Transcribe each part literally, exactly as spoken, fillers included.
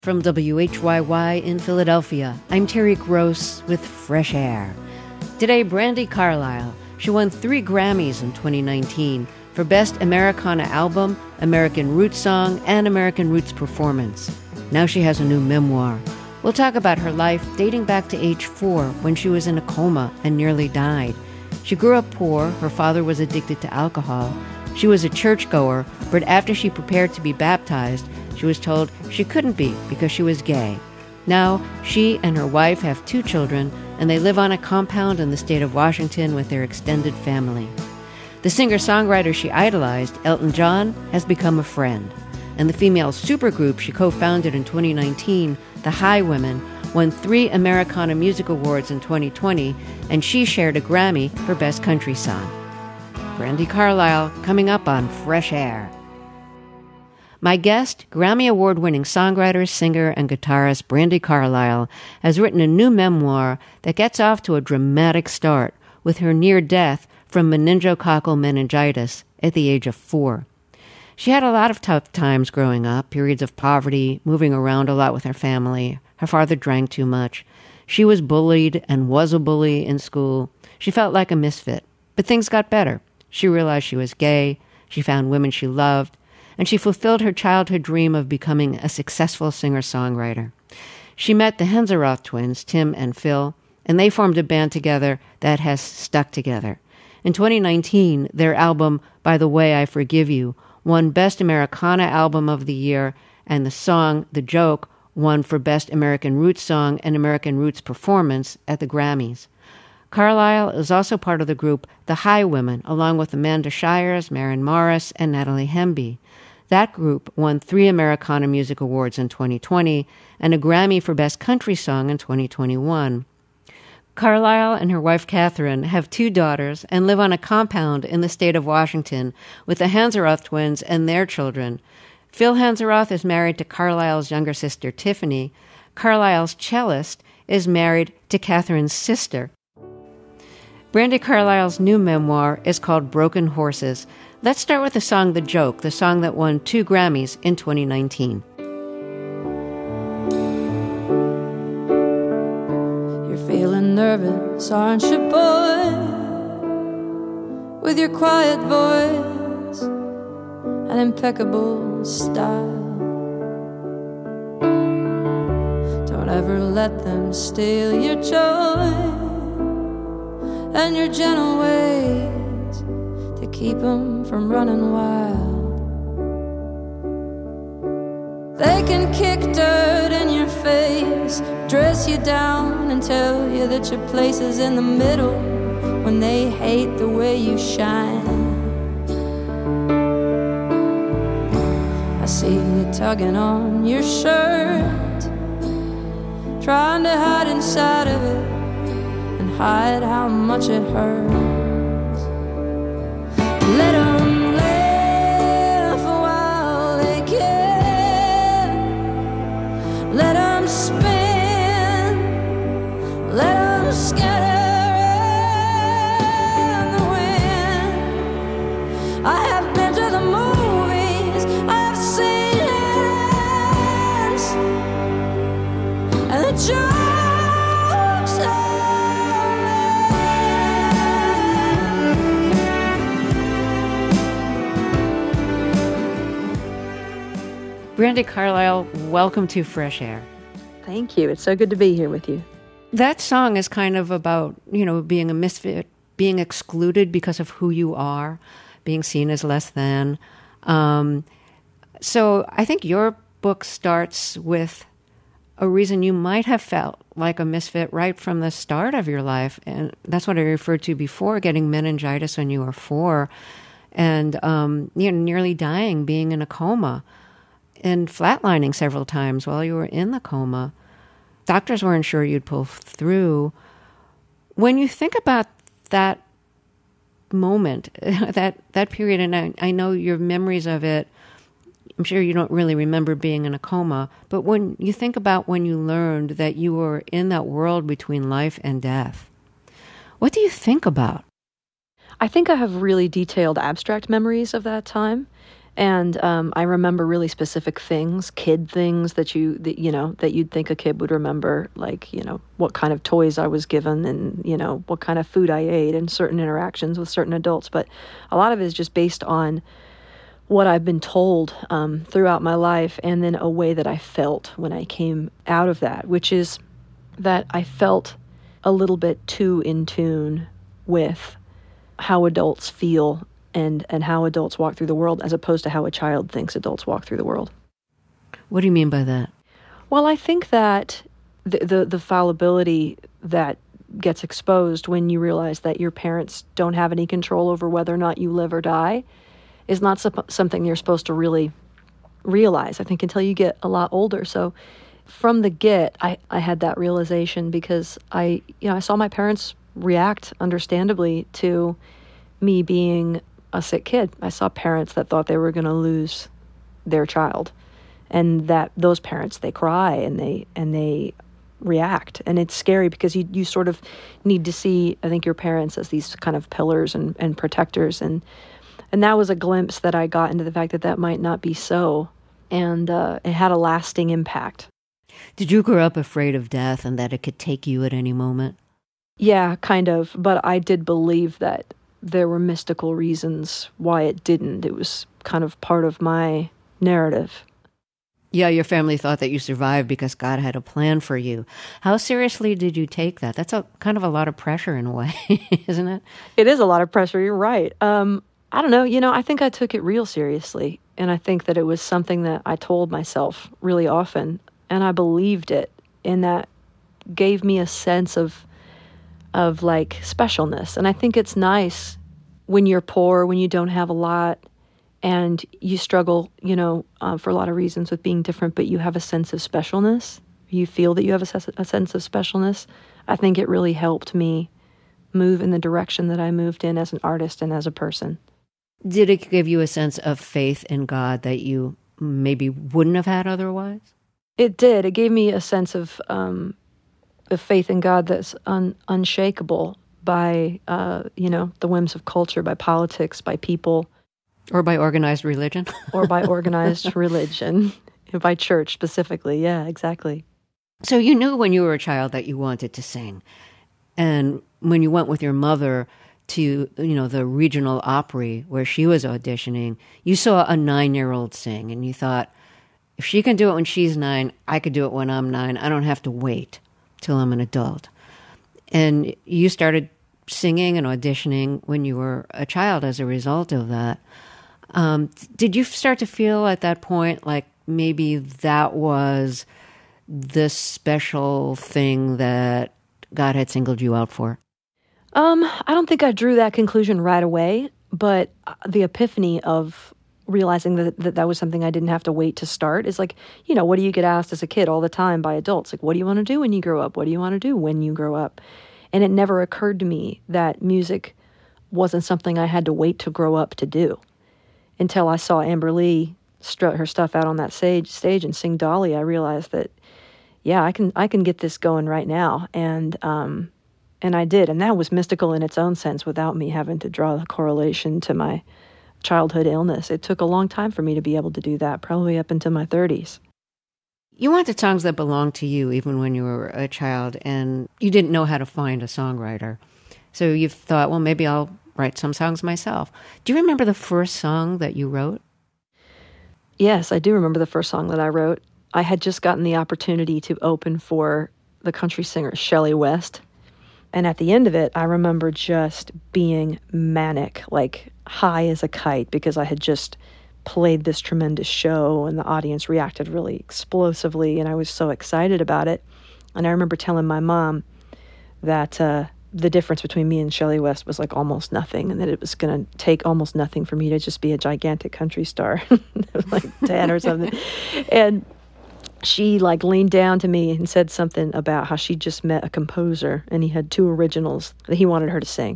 From W H Y Y in Philadelphia, I'm Terry Gross with Fresh Air. Today, Brandi Carlile. She won three Grammys in twenty nineteen for Best Americana Album, American Roots Song, and American Roots Performance. Now she has a new memoir. We'll talk about her life dating back to age four when she was in a coma and nearly died. She grew up poor. Her father was addicted to alcohol. She was a churchgoer, but after she prepared to be baptized, she was told she couldn't be because she was gay. Now, she and her wife have two children, and they live on a compound in the state of Washington with their extended family. The singer-songwriter she idolized, Elton John, has become a friend. And the female supergroup she co-founded in twenty nineteen, the Highwomen, won three Americana Music Awards in twenty twenty, and she shared a Grammy for Best Country Song. Brandi Carlile, coming up on Fresh Air. My guest, Grammy Award-winning songwriter, singer, and guitarist Brandi Carlile, has written a new memoir that gets off to a dramatic start with her near death from meningococcal meningitis at the age of four. She had a lot of tough times growing up, periods of poverty, moving around a lot with her family. Her father drank too much. She was bullied and was a bully in school. She felt like a misfit. But things got better. She realized she was gay. She found women she loved. And she fulfilled her childhood dream of becoming a successful singer-songwriter. She met the Henseroth twins, Tim and Phil, and they formed a band together that has stuck together. In twenty nineteen, their album, By the Way I Forgive You, won Best Americana Album of the Year, and the song, The Joke, won for Best American Roots Song and American Roots Performance at the Grammys. Carlile is also part of the group The Highwomen, along with Amanda Shires, Maren Morris, and Natalie Hemby. That group won three Americana Music Awards in twenty twenty and a Grammy for Best Country Song in twenty twenty-one. Carlile and her wife Catherine have two daughters and live on a compound in the state of Washington with the Henseroth twins and their children. Phil Henseroth is married to Carlile's younger sister Tiffany. Carlile's cellist is married to Catherine's sister. Brandi Carlile's new memoir is called Broken Horses. Let's start with the song The Joke, the song that won two Grammys in twenty nineteen. You're feeling nervous, aren't you, boy? With your quiet voice and impeccable style. Don't ever let them steal your joy and your gentle ways to keep them from running wild. They can kick dirt in your face, dress you down and tell you that your place is in the middle when they hate the way you shine. I see you tugging on your shirt, trying to hide inside of it and hide how much it hurts. Let them laugh while they can. Let them spin. Let them scatter in the wind. I have been to the movies. I have seen it. And the jokes are Brandi Carlile, welcome to Fresh Air. Thank you. It's so good to be here with you. That song is kind of about, you know, being a misfit, being excluded because of who you are, being seen as less than. Um, so I think your book starts with a reason you might have felt like a misfit right from the start of your life. And that's what I referred to before, getting meningitis when you were four and, um, you know, nearly dying, being in a coma. And flatlining several times while you were in the coma. Doctors weren't sure you'd pull through. When you think about that moment, that that period, and I, I know your memories of it, I'm sure you don't really remember being in a coma, but when you think about when you learned that you were in that world between life and death, what do you think about? I think I have really detailed abstract memories of that time. And um, I remember really specific things, kid things that you, that, you know, that you'd think a kid would remember, like, you know, what kind of toys I was given and, you know, what kind of food I ate and certain interactions with certain adults. But a lot of it is just based on what I've been told um, throughout my life, and then a way that I felt when I came out of that, which is that I felt a little bit too in tune with how adults feel and and how adults walk through the world, as opposed to how a child thinks adults walk through the world. What do you mean by that? Well, I think that the the, the fallibility that gets exposed when you realize that your parents don't have any control over whether or not you live or die is not sup- something you're supposed to really realize, I think, until you get a lot older. So from the get, I, I had that realization because I, you know, I saw my parents react understandably to me being a sick kid. I saw parents that thought they were going to lose their child, and that those parents, they cry and they and they react, and it's scary because you you sort of need to see, I think, your parents as these kind of pillars and, and protectors, and and that was a glimpse that I got into the fact that that might not be so, and uh, it had a lasting impact. Did you grow up afraid of death and that it could take you at any moment? Yeah, kind of, but I did believe that there were mystical reasons why it didn't. It was kind of part of my narrative. Yeah, your family thought that you survived because God had a plan for you. How seriously did you take that? That's a kind of a lot of pressure in a way, isn't it? It is a lot of pressure, you're right. Um, I don't know, you know, I think I took it real seriously, and I think that it was something that I told myself really often, and I believed it, and that gave me a sense of of like specialness. And I think it's nice when you're poor, when you don't have a lot, and you struggle, you know, uh, for a lot of reasons with being different, but you have a sense of specialness. You feel that you have a, ses- a sense of specialness. I think it really helped me move in the direction that I moved in as an artist and as a person. Did it give you a sense of faith in God that you maybe wouldn't have had otherwise? It did. It gave me a sense of um, of faith in God that's un- unshakable by, uh, you know, the whims of culture, by politics, by people. Or by organized religion. Or by organized religion, by church specifically. Yeah, exactly. So you knew when you were a child that you wanted to sing. And when you went with your mother to, you know, the regional Opry where she was auditioning, you saw a nine-year-old sing and you thought, if she can do it when she's nine, I could do it when I'm nine. I don't have to wait till I'm an adult. And you started singing and auditioning when you were a child as a result of that. Um, did you start to feel at that point like maybe that was the special thing that God had singled you out for? Um, I don't think I drew that conclusion right away, but the epiphany of realizing that, that that was something I didn't have to wait to start is like, you know, what do you get asked as a kid all the time by adults? Like, what do you want to do when you grow up? What do you want to do when you grow up? And it never occurred to me that music wasn't something I had to wait to grow up to do until I saw Amber Lee strut her stuff out on that stage, stage and sing Dolly. I realized that, yeah, I can I can get this going right now. And um, and I did. And that was mystical in its own sense without me having to draw the correlation to my childhood illness. It took a long time for me to be able to do that, probably up into my thirties. You wanted songs that belonged to you even when you were a child, and you didn't know how to find a songwriter. So you thought, well, maybe I'll write some songs myself. Do you remember the first song that you wrote? Yes, I do remember the first song that I wrote. I had just gotten the opportunity to open for the country singer Shelley West. And at the end of it, I remember just being manic, like high as a kite, because I had just played this tremendous show and the audience reacted really explosively, and I was so excited about it. And I remember telling my mom that uh, the difference between me and Shelley West was like almost nothing, and that it was going to take almost nothing for me to just be a gigantic country star, like ten or something. And she like leaned down to me and said something about how she just met a composer and he had two originals that he wanted her to sing.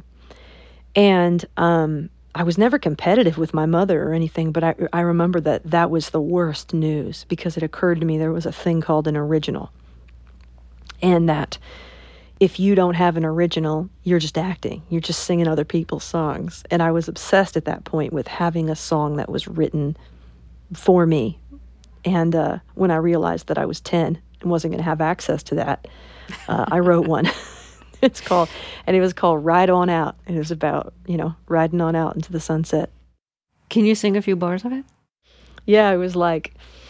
And um, I was never competitive with my mother or anything, but I, I remember that that was the worst news because it occurred to me there was a thing called an original. And that, if you don't have an original, you're just acting. You're just singing other people's songs. And I was obsessed at that point with having a song that was written for me. And uh, when I realized that I was ten and wasn't going to have access to that, uh, I wrote one. It's called, and it was called Ride On Out. It was about, you know, riding on out into the sunset. Can you sing a few bars of it? Yeah, it was like,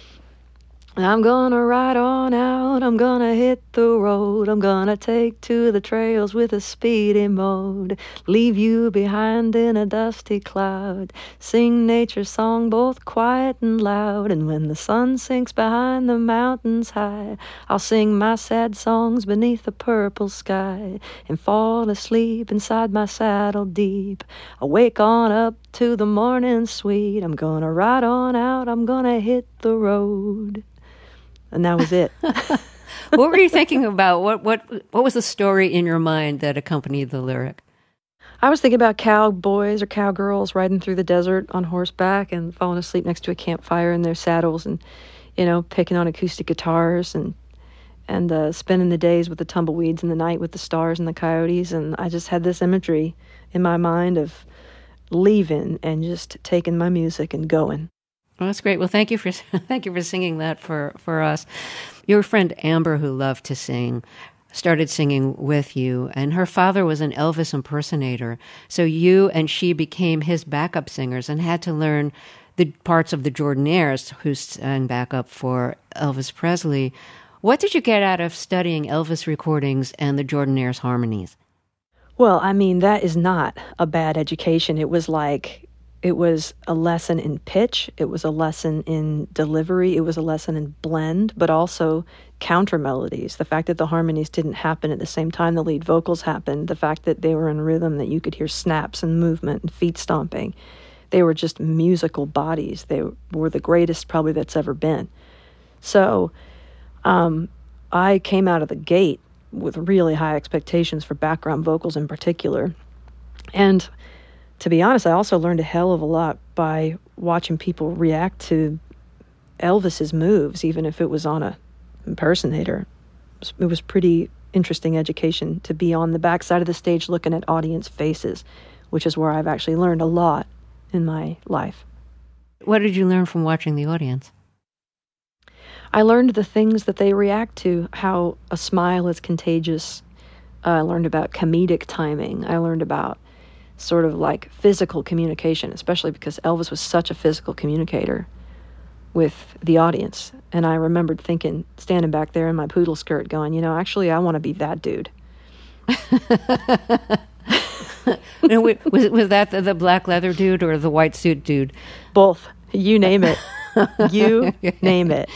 I'm gonna ride on out, I'm gonna hit the road, I'm gonna take to the trails with a speedy mode, leave you behind in a dusty cloud, sing nature's song both quiet and loud, and when the sun sinks behind the mountains high, I'll sing my sad songs beneath the purple sky, and fall asleep inside my saddle deep. I wake on up to the morning sweet, I'm gonna ride on out, I'm gonna hit the road. And that was it. What were you thinking about? What what what was the story in your mind that accompanied the lyric? I was thinking about cowboys or cowgirls riding through the desert on horseback and falling asleep next to a campfire in their saddles, and, you know, picking on acoustic guitars and and uh, spending the days with the tumbleweeds and the night with the stars and the coyotes. And I just had this imagery in my mind of leaving and just taking my music and going. Well, that's great. Well, thank you for thank you for singing that for, for us. Your friend Amber, who loved to sing, started singing with you, and her father was an Elvis impersonator. So you and she became his backup singers and had to learn the parts of the Jordanaires, who sang backup for Elvis Presley. What did you get out of studying Elvis recordings and the Jordanaires' harmonies? Well, I mean, that is not a bad education. It was like... It was a lesson in pitch, it was a lesson in delivery, it was a lesson in blend, but also counter melodies. The fact that the harmonies didn't happen at the same time the lead vocals happened, the fact that they were in rhythm, that you could hear snaps and movement and feet stomping. They were just musical bodies. They were the greatest probably that's ever been. So um, I came out of the gate with really high expectations for background vocals in particular. And to be honest, I also learned a hell of a lot by watching people react to Elvis's moves, even if it was on a impersonator. It was pretty interesting education to be on the backside of the stage looking at audience faces, which is where I've actually learned a lot in my life. What did you learn from watching the audience? I learned the things that they react to, how a smile is contagious. Uh, I learned about comedic timing. I learned about sort of like physical communication, especially because Elvis was such a physical communicator with the audience. And I remembered thinking, standing back there in my poodle skirt going, you know, actually, I want to be that dude. No, was, was that the, the black leather dude or the white suit dude? Both. You name it. You name it.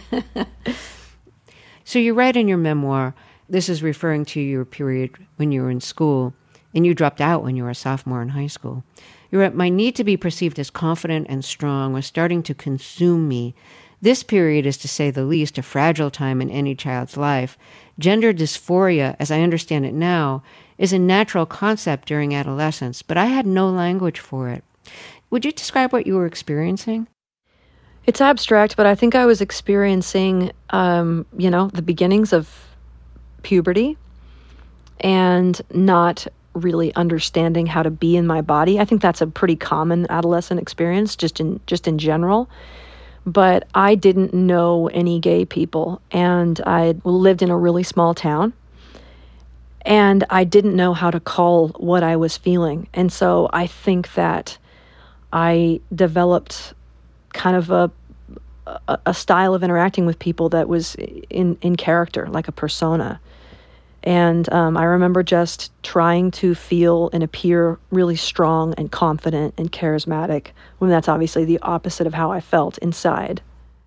So you write in your memoir, this is referring to your period when you were in school, and you dropped out when you were a sophomore in high school. You wrote, my need to be perceived as confident and strong was starting to consume me. This period is, to say the least, a fragile time in any child's life. Gender dysphoria, as I understand it now, is a natural concept during adolescence, but I had no language for it. Would you describe what you were experiencing? It's abstract, but I think I was experiencing, um, you know, the beginnings of puberty and not really understanding how to be in my body. I think that's a pretty common adolescent experience, just in just in general. But I didn't know any gay people, and I lived in a really small town, and I didn't know how to call what I was feeling. And so I think that I developed kind of a a, a style of interacting with people that was in, in character, like a persona. And um, I remember just trying to feel and appear really strong and confident and charismatic, when that's obviously the opposite of how I felt inside.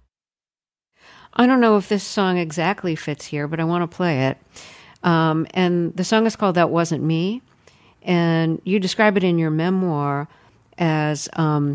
I don't know if this song exactly fits here, but I want to play it. Um, and the song is called That Wasn't Me. And you describe it in your memoir as um,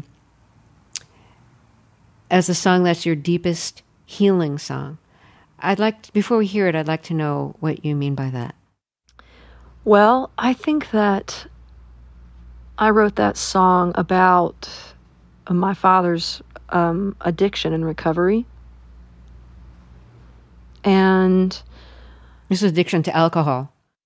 as a song that's your deepest healing song. I'd like to, before we hear it, I'd like to know what you mean by that. Well, I think that I wrote that song about my father's um, addiction and recovery. And this is addiction to alcohol.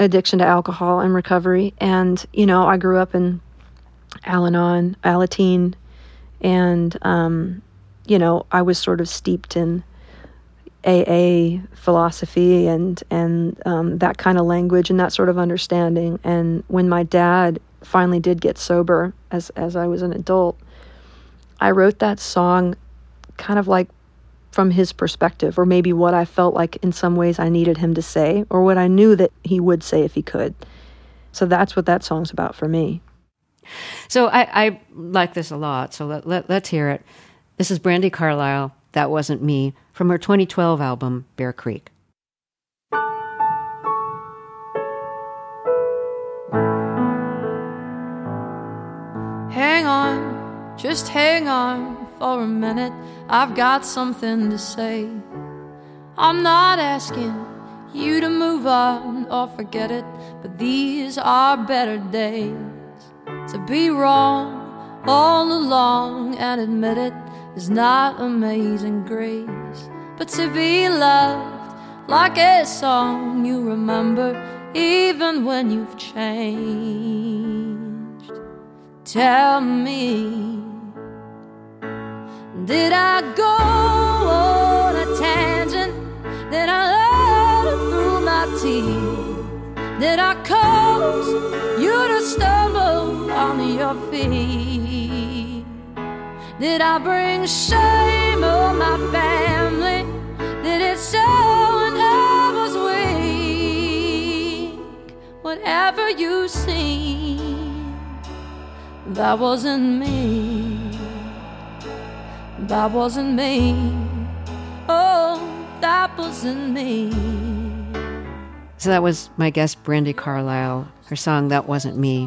addiction to alcohol and recovery. And, you know, I grew up in Al-Anon, Alateen, and, um, you know, I was sort of steeped in A A philosophy and, and um, that kind of language and that sort of understanding. And when my dad finally did get sober as, as I was an adult, I wrote that song kind of like from his perspective, or maybe what I felt like in some ways I needed him to say, or what I knew that he would say if he could. So that's what that song's about for me. So I, I like this a lot, so let, let, let's hear it. This is Brandi Carlile, That Wasn't Me, from her twenty twelve album, Bear Creek. Hang on, just hang on for a minute. I've got something to say. I'm not asking you to move on or forget it, but these are better days. To be wrong all along and admit it is not amazing grace, but to be loved like a song you remember even when you've changed. Tell me, did I go on a tangent? Did I let it through my teeth? Did I cause you to stumble on your feet? Did I bring shame on my family? Did it show when I was weak? Whatever you see, that wasn't me. That wasn't me. Oh, that wasn't me. So that was my guest, Brandi Carlile, her song, That Wasn't Me.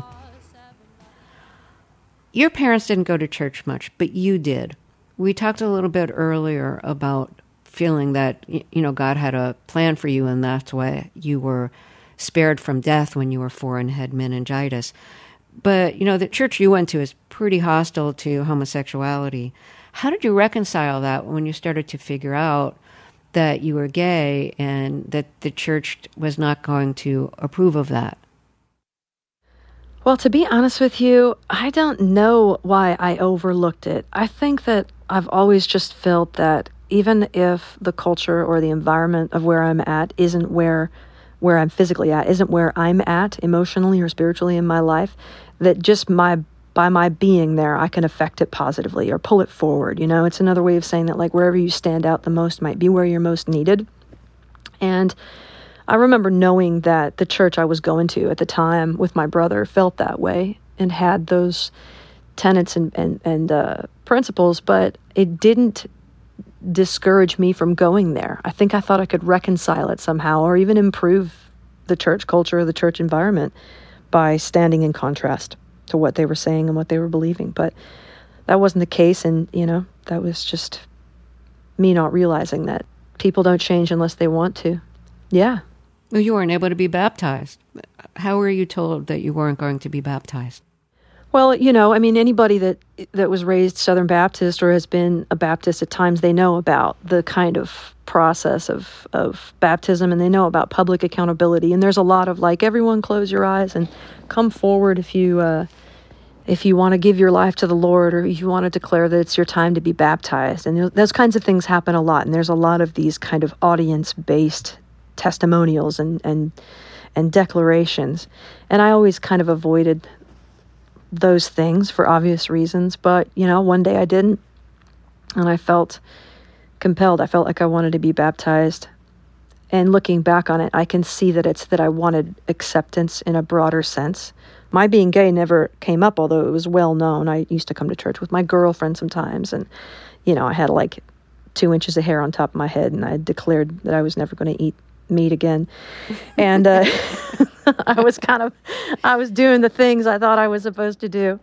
Your parents didn't go to church much, but you did. We talked a little bit earlier about feeling that, you know, God had a plan for you, and that's why you were spared from death when you were four and had meningitis. But, you know, the church you went to is pretty hostile to homosexuality. How did you reconcile that when you started to figure out that you were gay and that the church was not going to approve of that? Well, to be honest with you, I don't know why I overlooked it. I think that I've always just felt that even if the culture or the environment of where I'm at isn't where where I'm physically at, isn't where I'm at emotionally or spiritually in my life, that just my by my being there, I can affect it positively or pull it forward. You know, it's another way of saying that, like, wherever you stand out the most might be where you're most needed. And I remember knowing that the church I was going to at the time with my brother felt that way and had those tenets and, and, and uh, principles, but it didn't discourage me from going there. I think I thought I could reconcile it somehow or even improve the church culture or the church environment by standing in contrast to what they were saying and what they were believing. But that wasn't the case, and, you know, that was just me not realizing that people don't change unless they want to. Yeah. Well, you weren't able to be baptized. How were you told that you weren't going to be baptized? Well, you know, I mean, anybody that that was raised Southern Baptist or has been a Baptist at times, they know about the kind of process of, of baptism, and they know about public accountability. And there's a lot of, like, everyone close your eyes and come forward if you uh, if you want to give your life to the Lord, or if you want to declare that it's your time to be baptized. And those kinds of things happen a lot. And there's a lot of these kind of audience-based testimonials and, and, and declarations. And I always kind of avoided those things for obvious reasons, but, you know, one day I didn't, and I felt compelled. I felt like I wanted to be baptized. And looking back on it, I can see that it's that I wanted acceptance in a broader sense. My being gay never came up, although it was well known. I used to come to church with my girlfriend sometimes, and, you know, I had like two inches of hair on top of my head, and I declared that I was never going to eat meat again. And uh, I was kind of, I was doing the things I thought I was supposed to do.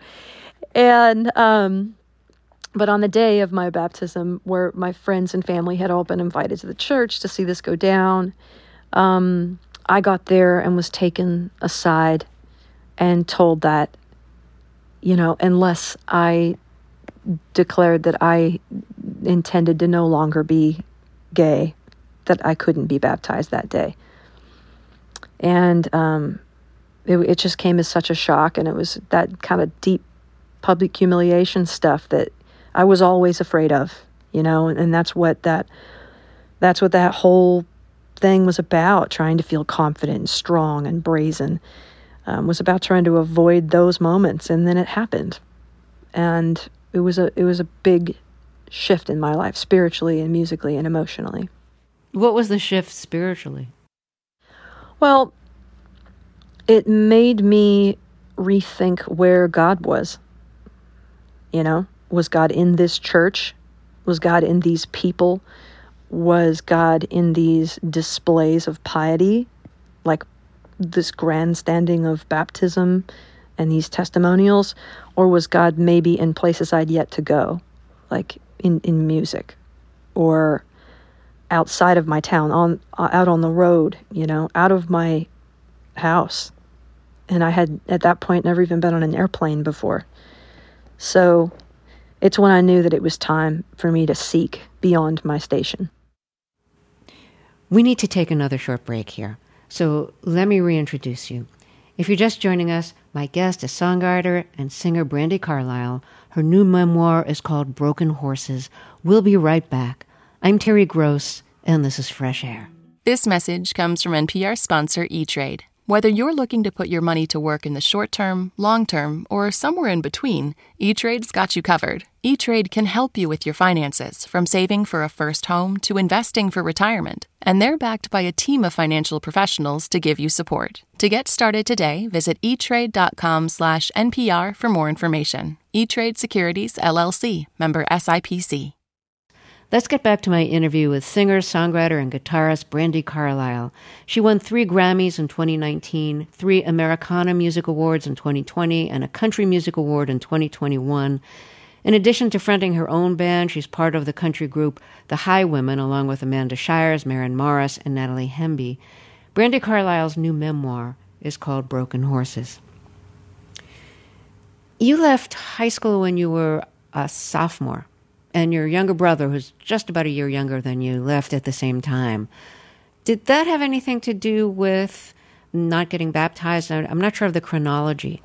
And, um, but on the day of my baptism, where my friends and family had all been invited to the church to see this go down, um, I got there and was taken aside and told that, you know, unless I declared that I intended to no longer be gay, that I couldn't be baptized that day. And um, it, it just came as such a shock. And it was that kind of deep public humiliation stuff that I was always afraid of, you know, and, and that's what that, that's what that whole thing was about, trying to feel confident and strong and brazen, um, was about trying to avoid those moments. And then it happened. And it was a, it was a big shift in my life, spiritually and musically and emotionally. What was the shift spiritually? Well, it made me rethink where God was. You know, was God in this church? Was God in these people? Was God in these displays of piety, like this grandstanding of baptism and these testimonials? Or was God maybe in places I'd yet to go, like in, in music, or outside of my town, on out on the road, you know, out of my house? And I had, at that point, never even been on an airplane before. So it's when I knew that it was time for me to seek beyond my station. We need to take another short break here. So let me reintroduce you. If you're just joining us, my guest is songwriter and singer Brandi Carlile. Her new memoir is called Broken Horses. We'll be right back. I'm Terry Gross, and this is Fresh Air. This message comes from N P R sponsor E-Trade. Whether you're looking to put your money to work in the short term, long term, or somewhere in between, E-Trade's got you covered. E-Trade can help you with your finances, from saving for a first home to investing for retirement. And they're backed by a team of financial professionals to give you support. To get started today, visit etrade.com slash NPR for more information. E-Trade Securities, L L C, member S I P C. Let's get back to my interview with singer, songwriter, and guitarist Brandi Carlile. She won three Grammys in twenty nineteen, three Americana Music Awards in twenty twenty, and a Country Music Award in twenty twenty-one. In addition to fronting her own band, she's part of the country group The Highwomen, along with Amanda Shires, Maren Morris, and Natalie Hemby. Brandi Carlile's new memoir is called Broken Horses. You left high school when you were a sophomore, and your younger brother, who's just about a year younger than you, left at the same time. Did that have anything to do with not getting baptized? I'm not sure of the chronology.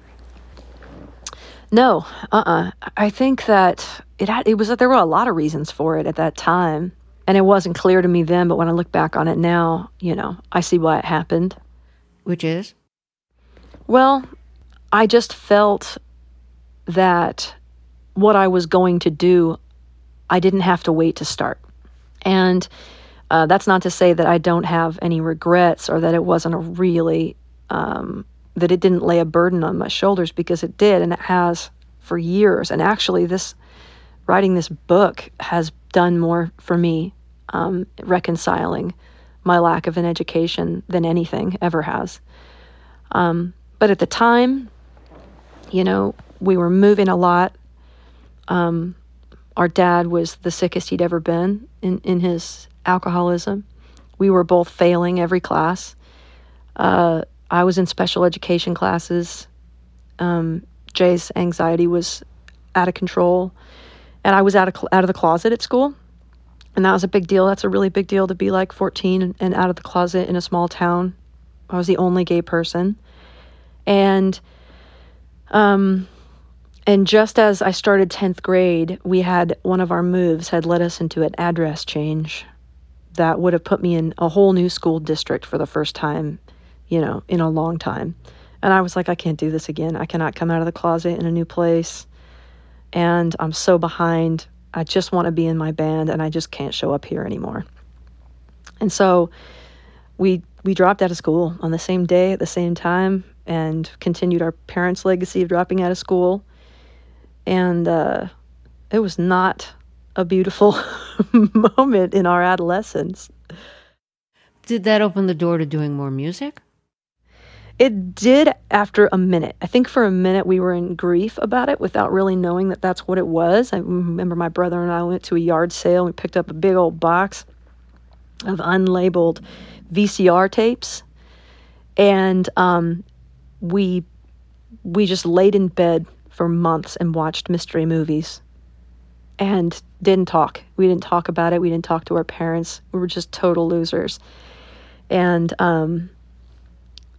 No, uh-uh. I think that it had, it was that there were a lot of reasons for it at that time, and it wasn't clear to me then, but when I look back on it now, you know, I see why it happened. Which is? Well, I just felt that what I was going to do, I didn't have to wait to start. And uh, that's not to say that I don't have any regrets or that it wasn't a really, um, that it didn't lay a burden on my shoulders, because it did, and it has for years. And actually, this writing this book has done more for me, um, reconciling my lack of an education than anything ever has. Um, but at the time, you know, we were moving a lot. Um, Our dad was the sickest he'd ever been in, in his alcoholism. We were both failing every class. Uh, I was in special education classes. Um, Jay's anxiety was out of control. And I was out of, cl- out of the closet at school. And that was a big deal. That's a really big deal to be like fourteen and, and out of the closet in a small town. I was the only gay person. And... um. And just as I started tenth grade, we had one of our moves had led us into an address change that would have put me in a whole new school district for the first time, you know, in a long time. And I was like, I can't do this again. I cannot come out of the closet in a new place. And I'm so behind. I just want to be in my band, and I just can't show up here anymore. And so we we dropped out of school on the same day at the same time and continued our parents' legacy of dropping out of school. And uh, it was not a beautiful moment in our adolescence. Did that open the door to doing more music? It did after a minute. I think for a minute we were in grief about it without really knowing that that's what it was. I remember my brother and I went to a yard sale. We picked up a big old box of unlabeled V C R tapes. And um, we we just laid in bed for months and watched mystery movies and didn't talk. We didn't talk about it. We didn't talk to our parents. We were just total losers. And um,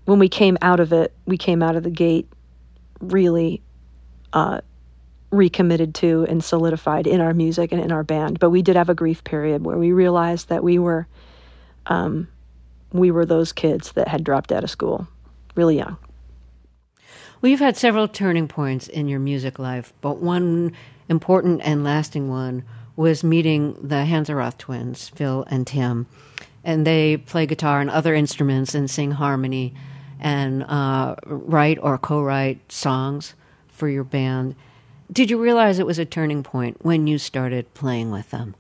when we came out of it, we came out of the gate really uh, recommitted to and solidified in our music and in our band. But we did have a grief period where we realized that we were um, we were those kids that had dropped out of school really young. Well, you've had several turning points in your music life, but one important and lasting one was meeting the Hanseroth twins, Phil and Tim. And they play guitar and other instruments and sing harmony and uh, write or co-write songs for your band. Did you realize it was a turning point when you started playing with them?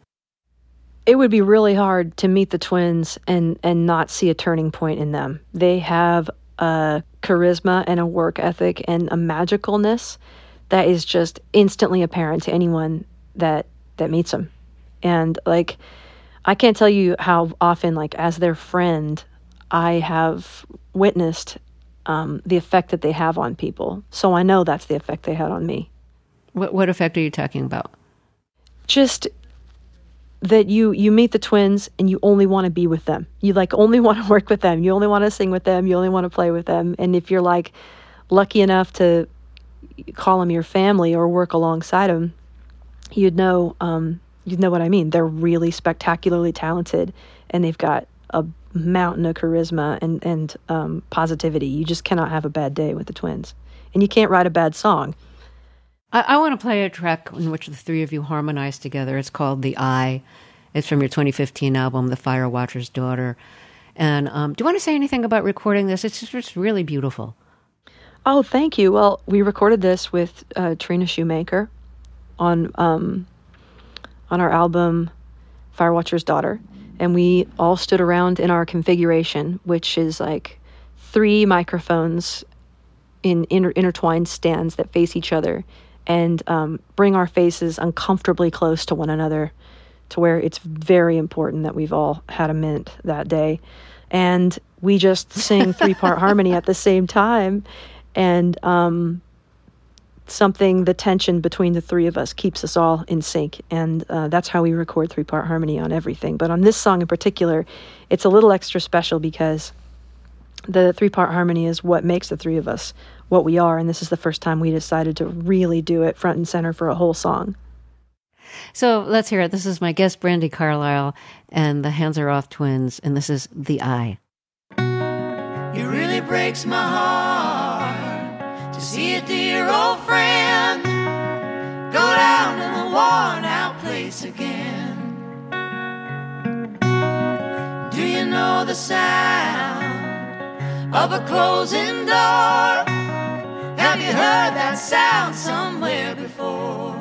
It would be really hard to meet the twins and, and not see a turning point in them. They have a charisma and a work ethic and a magicalness that is just instantly apparent to anyone that, that meets them. And like, I can't tell you how often, like, as their friend, I have witnessed um, the effect that they have on people. So I know that's the effect they had on me. What what effect are you talking about? Just that you, you meet the twins and you only want to be with them. You, like, only want to work with them. You only want to sing with them. You only want to play with them. And if you're, like, lucky enough to call them your family or work alongside them, you'd know... Um, You know what I mean? They're really spectacularly talented, and they've got a mountain of charisma and, and um, positivity. You just cannot have a bad day with the twins. And you can't write a bad song. I, I want to play a track in which the three of you harmonize together. It's called The Eye. It's from your twenty fifteen album, The Fire Watcher's Daughter. And um, do you want to say anything about recording this? It's just it's really beautiful. Oh, thank you. Well, we recorded this with uh, Trina Shoemaker on... Um, on our album, Firewatcher's Daughter. And we all stood around in our configuration, which is like three microphones in inter- intertwined stands that face each other, and um, bring our faces uncomfortably close to one another, to where it's very important that we've all had a mint that day. And we just sing three-part harmony at the same time. And um something, the tension between the three of us keeps us all in sync. And uh, that's how we record three-part harmony on everything. But on this song in particular, it's a little extra special because the three-part harmony is what makes the three of us what we are. And this is the first time we decided to really do it front and center for a whole song. So let's hear it. This is my guest, Brandi Carlile, and the Hanseroth twins, and this is The Eye. It really breaks my heart to see a dear old friend go down in the worn-out place again. Do you know the sound of a closing door? Have you heard that sound somewhere before?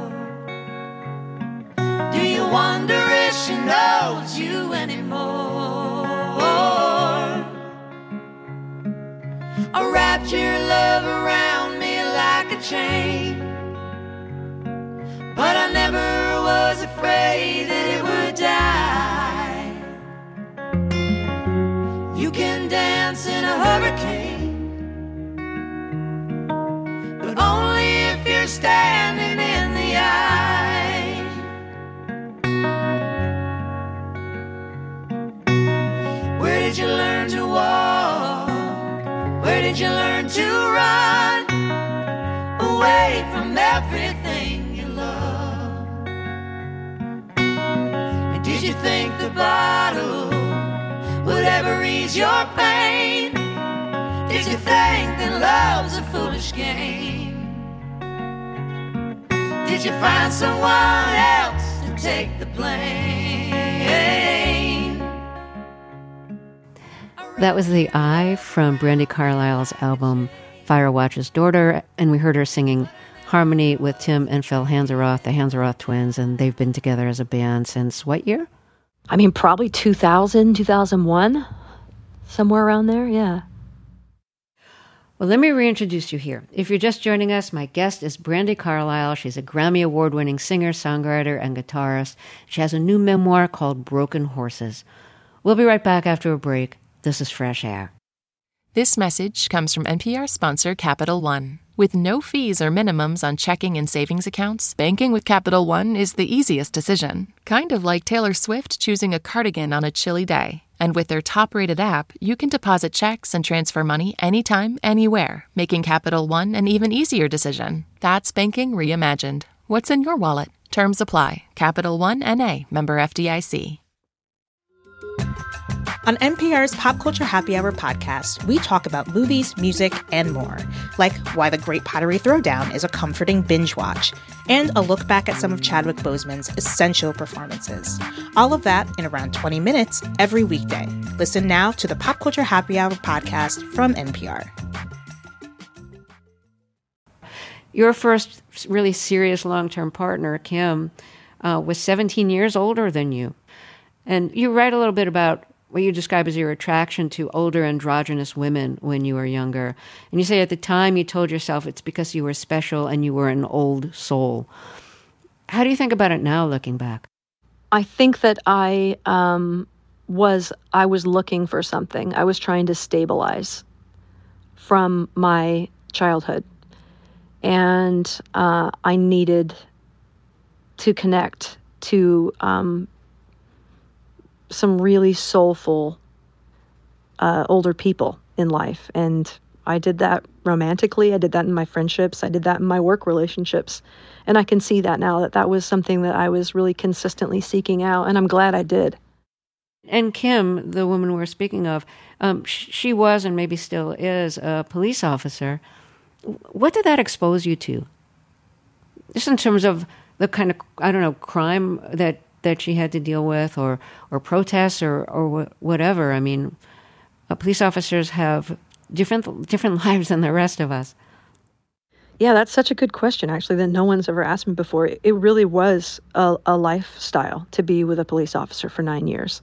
Do you wonder if she knows you anymore? I wrapped your love around me like a chain, but I never was afraid that it would die. You can dance in a hurricane, but only if you're standing in the eye. Where did you learn to walk? Where did you learn to run away from everything you love? And did you think the bottle would ever ease your pain? Did you think that love's a foolish game? Did you find someone else to take the blame? That was The Eye from Brandi Carlile's album, Firewatcher's Daughter, and we heard her singing harmony with Tim and Phil Hanseroth, the Hanseroth twins, and they've been together as a band since what year? I mean, probably two thousand, two thousand one, somewhere around there, yeah. Well, let me reintroduce you here. If you're just joining us, my guest is Brandi Carlile. She's a Grammy Award-winning singer, songwriter, and guitarist. She has a new memoir called Broken Horses. We'll be right back after a break. This is Fresh Air. This message comes from N P R sponsor Capital One. With no fees or minimums on checking and savings accounts, banking with Capital One is the easiest decision. Kind of like Taylor Swift choosing a cardigan on a chilly day. And with their top-rated app, you can deposit checks and transfer money anytime, anywhere, making Capital One an even easier decision. That's banking reimagined. What's in your wallet? Terms apply. Capital One N A, member F D I C. On N P R's Pop Culture Happy Hour podcast, we talk about movies, music, and more, like why The Great Pottery Throwdown is a comforting binge watch, and a look back at some of Chadwick Boseman's essential performances. All of that in around twenty minutes every weekday. Listen now to the Pop Culture Happy Hour podcast from N P R. Your first really serious long-term partner, Kim, uh, was seventeen years older than you. And you write a little bit about what you describe as your attraction to older androgynous women when you were younger. And you say at the time you told yourself it's because you were special and you were an old soul. How do you think about it now, looking back? I think that I um, was I was looking for something. I was trying to stabilize from my childhood. And uh, I needed to connect to um, some really soulful uh, older people in life. And I did that romantically. I did that in my friendships. I did that in my work relationships. And I can see that now, that that was something that I was really consistently seeking out. And I'm glad I did. And Kim, the woman we're speaking of, um, sh- she was and maybe still is a police officer. What did that expose you to? Just in terms of the kind of, I don't know, crime that that she had to deal with, or or protests, or or wh- whatever. I mean, uh, police officers have different different lives than the rest of us. Yeah, that's such a good question, actually, that no one's ever asked me before. It really was a, a lifestyle to be with a police officer for nine years.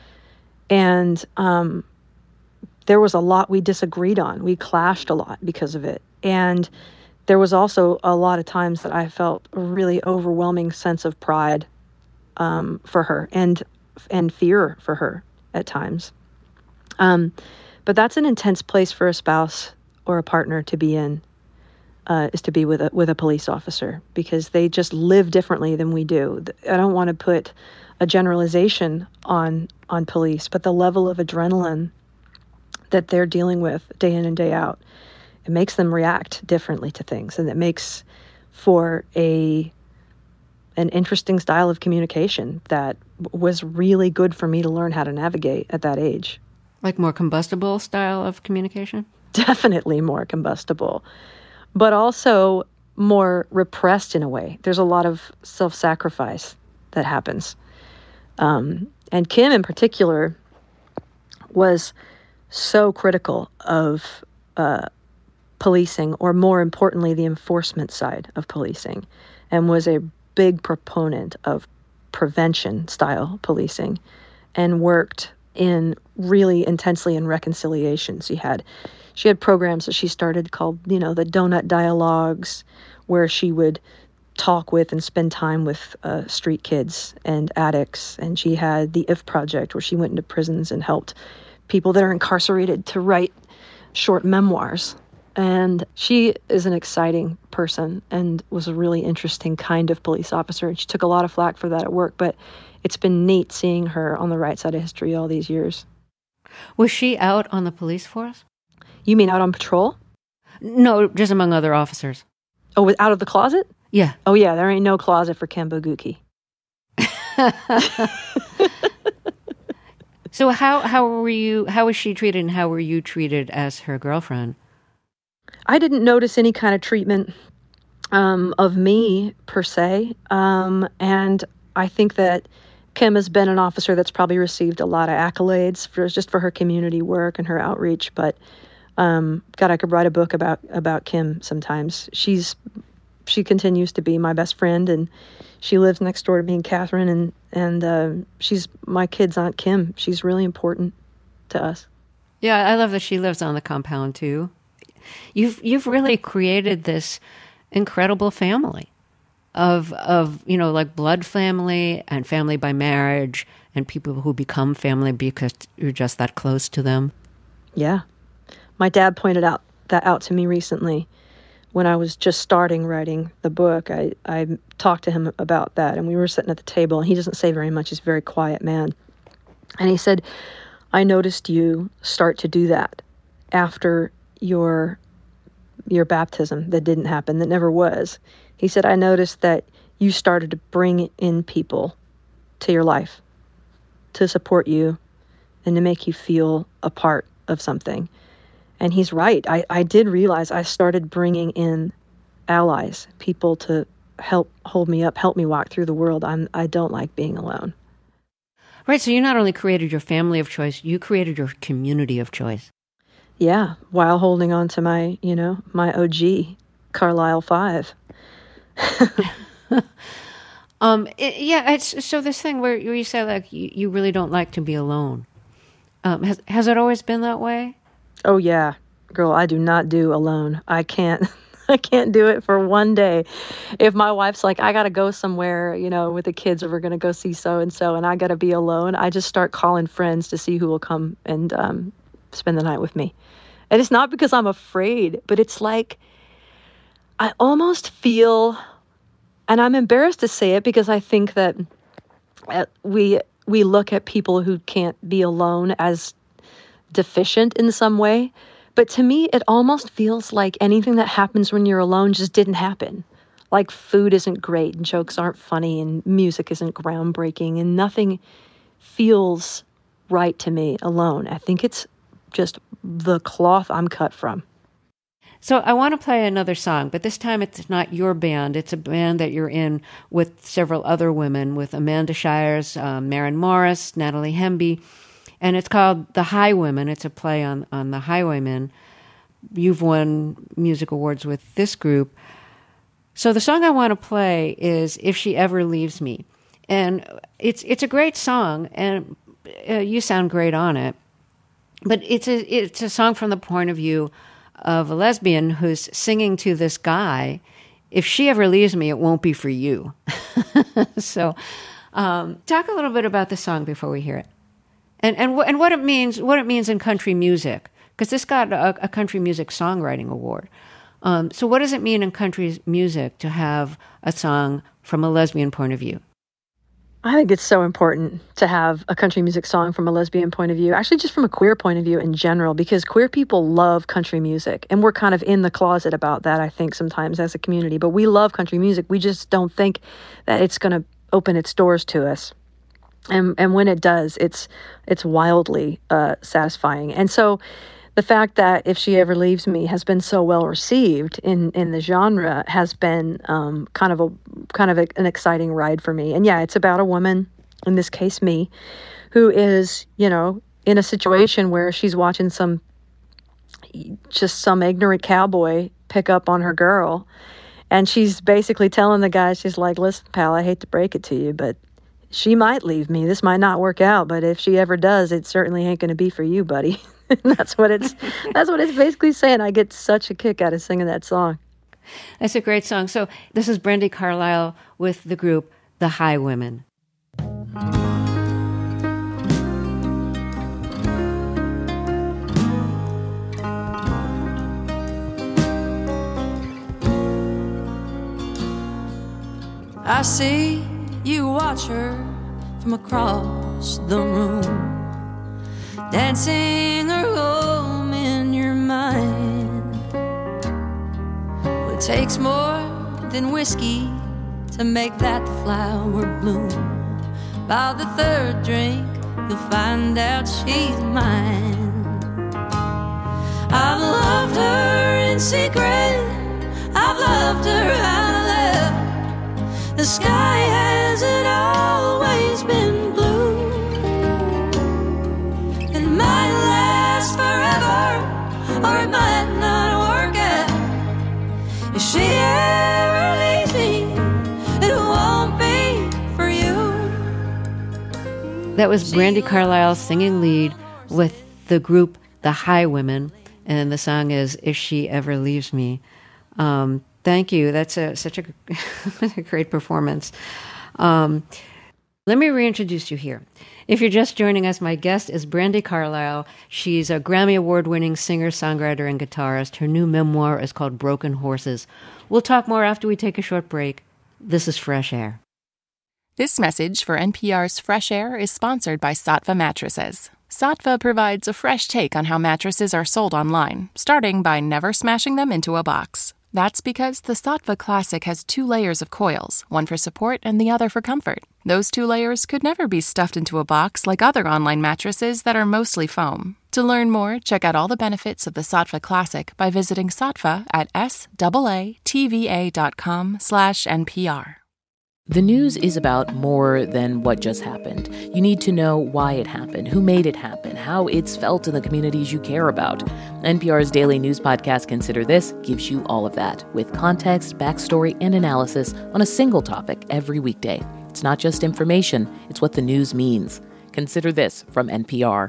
And um, there was a lot we disagreed on. We clashed a lot because of it. And there was also a lot of times that I felt a really overwhelming sense of pride um, for her and and fear for her at times. Um, but that's an intense place for a spouse or a partner to be in, uh, is to be with a, with a police officer, because they just live differently than we do. I don't want to put a generalization on on police, but the level of adrenaline that they're dealing with day in and day out, it makes them react differently to things, and it makes for a an interesting style of communication that was really good for me to learn how to navigate at that age. Like more combustible style of communication? Definitely more combustible, but also more repressed in a way. There's a lot of self-sacrifice that happens. Um, and Kim in particular was so critical of uh, policing, or more importantly, the enforcement side of policing, and was a big proponent of prevention-style policing, and worked in really intensely in reconciliation. She had, she had programs that she started called, you know, the Donut Dialogues, where she would talk with and spend time with uh, street kids and addicts. And she had the If Project, where she went into prisons and helped people that are incarcerated to write short memoirs. And she is an exciting person and was a really interesting kind of police officer. And she took a lot of flack for that at work, but it's been neat seeing her on the right side of history all these years. Was she out on the police force? You mean out on patrol? No, just among other officers. Oh, out of the closet? Yeah. Oh, yeah, there ain't no closet for Kim Bogucki. So how how were you? How was she treated, and how were you treated as her girlfriend? I didn't notice any kind of treatment um, of me per se, um, and I think that Kim has been an officer that's probably received a lot of accolades for just for her community work and her outreach. But um, God, I could write a book about about Kim sometimes. She's she continues to be my best friend, and she lives next door to me and Catherine, and and uh, she's my kid's Aunt Kim. She's really important to us. Yeah, I love that she lives on the compound too. You've you've really created this incredible family of of you know, like blood family and family by marriage, and people who become family because you're just that close to them. Yeah, my dad pointed out that out to me recently. When I was just starting writing the book, I, I talked to him about that, and we were sitting at the table, and he doesn't say very much. He's a very quiet man. And he said, I noticed you start to do that after your your baptism that didn't happen, that never was. He said, I noticed that you started to bring in people to your life to support you and to make you feel a part of something. And he's right. I, I did realize I started bringing in allies, people to help hold me up, help me walk through the world. I'm, I don't like being alone. Right, so you not only created your family of choice, you created your community of choice. Yeah, while holding on to my, you know, my O G, Carlisle Five. um, it, yeah, it's so this thing where, where you say, like, you, you really don't like to be alone. Um, has has it always been that way? Oh, yeah. Girl, I do not do alone. I can't. I can't do it for one day. If my wife's like, I got to go somewhere, you know, with the kids, or we're going to go see so-and-so, and I got to be alone, I just start calling friends to see who will come and um, spend the night with me. And it's not because I'm afraid, but it's like, I almost feel, and I'm embarrassed to say it because I think that we we look at people who can't be alone as deficient in some way. But to me, it almost feels like anything that happens when you're alone just didn't happen. Like food isn't great, and jokes aren't funny, and music isn't groundbreaking, and nothing feels right to me alone. I think it's just the cloth I'm cut from. So I want to play another song, but this time it's not your band. It's a band that you're in with several other women, with Amanda Shires, um, Maren Morris, Natalie Hemby. And it's called The Highwomen. It's a play on, on the Highwaymen. You've won music awards with this group. So the song I want to play is If She Ever Leaves Me. And it's it's a great song, and uh, you sound great on it. But it's a, it's a song from the point of view of a lesbian who's singing to this guy, if she ever leaves me, it won't be for you. So um, talk a little bit about the song before we hear it. And and, w- and what it means, what it means in country music, because this got a, a country music songwriting award. Um, so what does it mean in country music to have a song from a lesbian point of view? I think it's so important to have a country music song from a lesbian point of view, actually just from a queer point of view in general, because queer people love country music. And we're kind of in the closet about that, I think, sometimes as a community. But we love country music. We just don't think that it's going to open its doors to us. And and when it does, it's it's wildly uh, satisfying. And so the fact that If She Ever Leaves Me has been so well received in, in the genre has been um, kind of a kind of a, an exciting ride for me. And yeah, it's about a woman, in this case me, who is, you know, in a situation where she's watching some just some ignorant cowboy pick up on her girl, and she's basically telling the guy, she's like, "Listen, pal, I hate to break it to you, but she might leave me. This might not work out, but if she ever does, it certainly ain't going to be for you, buddy." that's what it's that's what it's basically saying. I get such a kick out of singing that song. That's a great song. So this is Brandi Carlile with the group The Highwomen. I see you watch her from across the room, dancing her home in your mind. Well, it takes more than whiskey to make that flower bloom. By the third drink, you'll find out she's mine. I've loved her in secret, I've loved her out loud. The sky hasn't always been blue. It might last forever, or it might not work out. If she ever leaves me, it won't be for you. That was Brandi Carlile singing lead with the group The Highwomen, and the song is If She Ever Leaves Me. Um, thank you. That's a, such a, a great performance. Um, let me reintroduce you here. If you're just joining us, my guest is Brandi Carlile. She's a Grammy Award-winning singer, songwriter, and guitarist. Her new memoir is called Broken Horses. We'll talk more after we take a short break. This is Fresh Air. This message for N P R's Fresh Air is sponsored by Saatva Mattresses. Saatva provides a fresh take on how mattresses are sold online, starting by never smashing them into a box. That's because the Saatva Classic has two layers of coils, one for support and the other for comfort. Those two layers could never be stuffed into a box like other online mattresses that are mostly foam. To learn more, check out all the benefits of the Saatva Classic by visiting Saatva at saatva.com slash NPR. The news is about more than what just happened. You need to know why it happened, who made it happen, how it's felt in the communities you care about. N P R's daily news podcast, Consider This, gives you all of that, with context, backstory, and analysis on a single topic every weekday. It's not just information, it's what the news means. Consider This from N P R.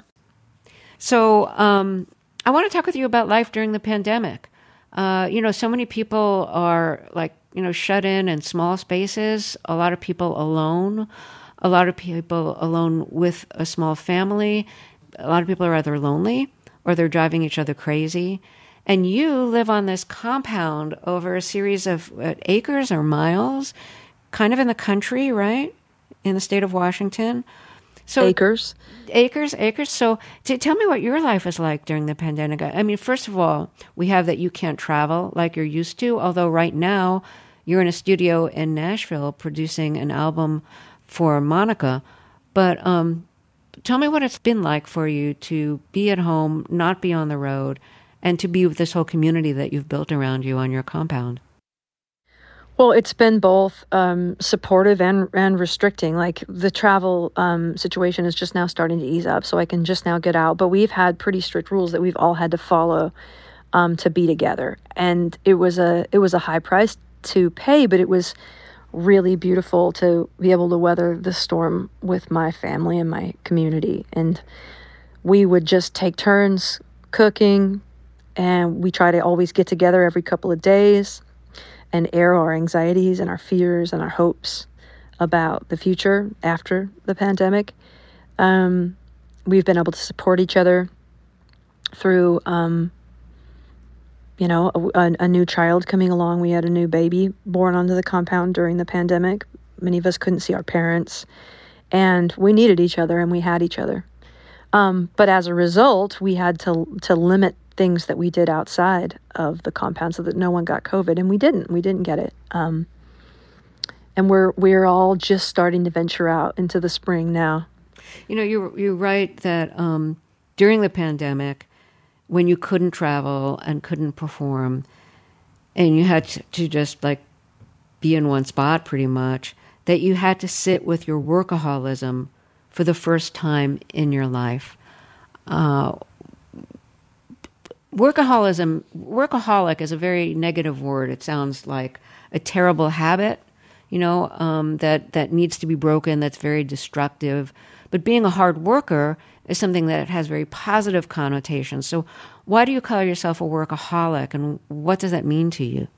So um, I want to talk with you about life during the pandemic. Uh, you know, so many people are like, you know, shut in in small spaces, a lot of people alone, a lot of people alone with a small family. A lot of people are either lonely or they're driving each other crazy. And you live on this compound over a series of uh, acres or miles, kind of in the country, right? In the state of Washington. So Acres. Acres, acres. So t- tell me what your life is like during the pandemic. I mean, first of all, we have that you can't travel like you're used to, although right now you're in a studio in Nashville producing an album for Monica. But um, tell me what it's been like for you to be at home, not be on the road, and to be with this whole community that you've built around you on your compound. Well, it's been both um, supportive and and restricting. Like the travel um, situation is just now starting to ease up, so I can just now get out. But we've had pretty strict rules that we've all had to follow um, to be together, and it was a it was a high price to pay, but it was really beautiful to be able to weather the storm with my family and my community. And we would just take turns cooking, and we try to always get together every couple of days and air our anxieties and our fears and our hopes about the future after the pandemic. Um, we've been able to support each other through, um, you know, a, a new child coming along. We had a new baby born onto the compound during the pandemic. Many of us couldn't see our parents, and we needed each other, and we had each other. Um, but as a result, we had to to limit things that we did outside of the compound so that no one got COVID, and we didn't. We didn't get it. Um, and we're we're all just starting to venture out into the spring now. You know, you you're right that um, during the pandemic, when you couldn't travel and couldn't perform, and you had to, to just like be in one spot pretty much, that you had to sit with your workaholism for the first time in your life. Uh, workaholism, workaholic is a very negative word. It sounds like a terrible habit, you know, um, that, that needs to be broken, that's very destructive. But being a hard worker is something that has very positive connotations. So why do you call yourself a workaholic, and what does that mean to you?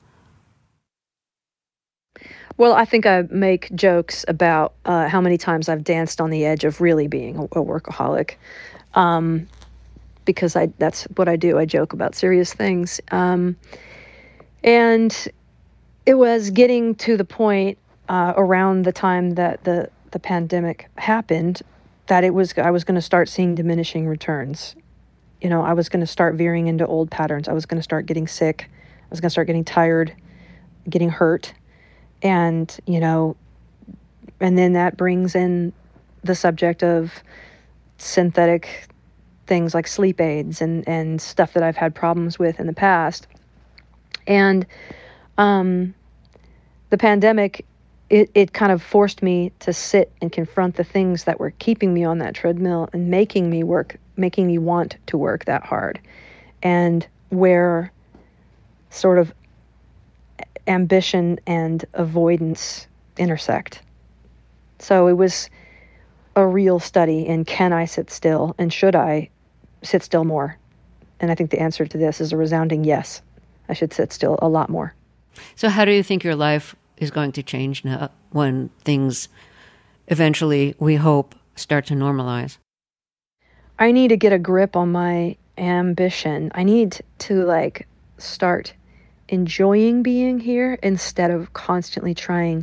Well, I think I make jokes about uh, how many times I've danced on the edge of really being a, a workaholic, um, because I that's what I do. I joke about serious things. Um, and it was getting to the point uh, around the time that the, the pandemic happened that it was I was going to start seeing diminishing returns. You know, I was going to start veering into old patterns. I was going to start getting sick. I was going to start getting tired, getting hurt. And, you know, and then that brings in the subject of synthetic things like sleep aids and, and stuff that I've had problems with in the past. And um, the pandemic, it, it kind of forced me to sit and confront the things that were keeping me on that treadmill and making me work, making me want to work that hard. And where sort of ambition and avoidance intersect. So it was a real study in, can I sit still, and should I sit still more? And I think the answer to this is a resounding yes. I should sit still a lot more. So how do you think your life is going to change now when things eventually, we hope, start to normalize? I need to get a grip on my ambition. I need to like start enjoying being here instead of constantly trying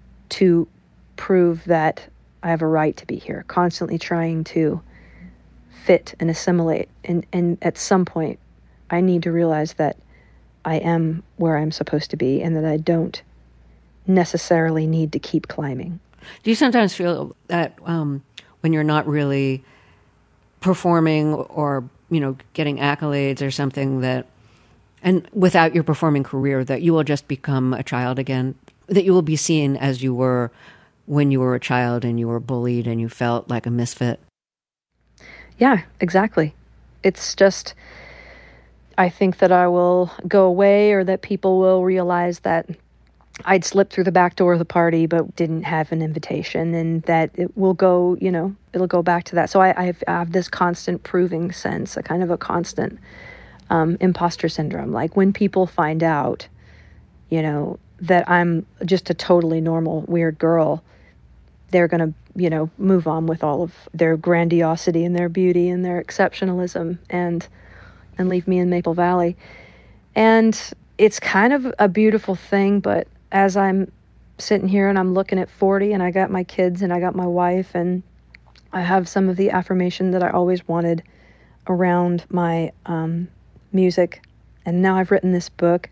to prove that I have a right to be here, constantly trying to fit and assimilate. And, and at some point, I need to realize that I am where I'm supposed to be and that I don't necessarily need to keep climbing. Do you sometimes feel that um, when you're not really performing or, you know, getting accolades or something, that, and without your performing career, that you will just become a child again, that you will be seen as you were when you were a child and you were bullied and you felt like a misfit? Yeah, exactly. It's just, I think that I will go away, or that people will realize that I'd slipped through the back door of the party but didn't have an invitation, and that it will go, you know, it'll go back to that. So I, I, have, I have this constant proving sense, a kind of a constant um, imposter syndrome. Like when people find out, you know, that I'm just a totally normal, weird girl, they're going to, you know, move on with all of their grandiosity and their beauty and their exceptionalism and and leave me in Maple Valley. And it's kind of a beautiful thing, but as I'm sitting here and I'm looking at forty and I got my kids and I got my wife and I have some of the affirmation that I always wanted around my um, music, and now I've written this book,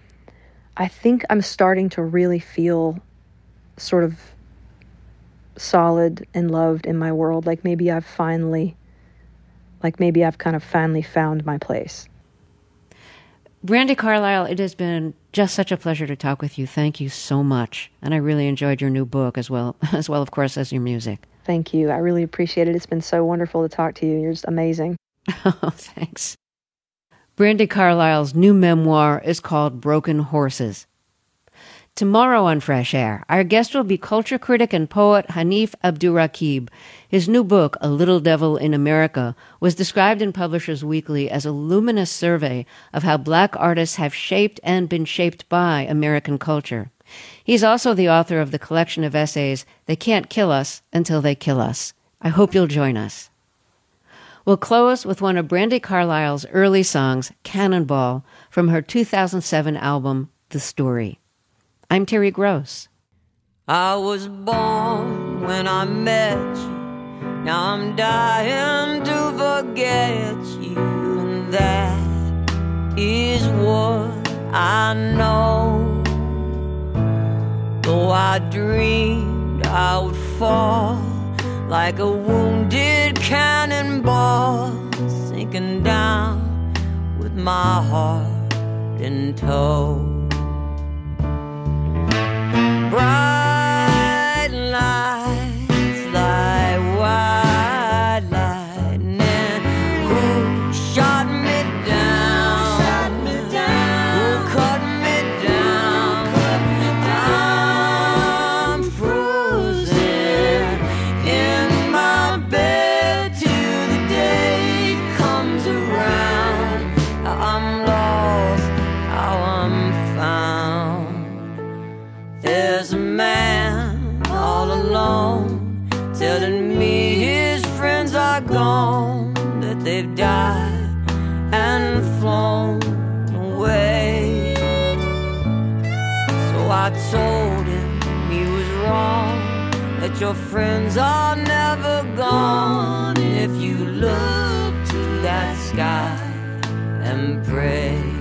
I think I'm starting to really feel sort of solid and loved in my world. Like maybe I've finally, like maybe I've kind of finally found my place. Brandi Carlile, it has been just such a pleasure to talk with you. Thank you so much. And I really enjoyed your new book as well, as well, of course, as your music. Thank you. I really appreciate it. It's been so wonderful to talk to you. You're just amazing. Oh, thanks. Brandi Carlile's new memoir is called Broken Horses. Tomorrow on Fresh Air, our guest will be culture critic and poet Hanif Abdurraqib. His new book, A Little Devil in America, was described in Publishers Weekly as a luminous survey of how Black artists have shaped and been shaped by American culture. He's also the author of the collection of essays, They Can't Kill Us Until They Kill Us. I hope you'll join us. We'll close with one of Brandi Carlile's early songs, Cannonball, from her two thousand seven album, The Story. I'm Terry Gross. I was born when I met you. Now I'm dying to forget you. And that is what I know. Though I dreamed I would fall like a wounded cannonball, sinking down with my heart in tow. Bright lights like white lightning. Who shot me down? Shot me down. Who cut me down? Cut me down. I'm frozen in my bed till the day comes around. How I'm lost, how I'm found. There's a man all alone telling me his friends are gone, that they've died and flown away. So I told him he was wrong, that your friends are never gone if you look to that sky and pray.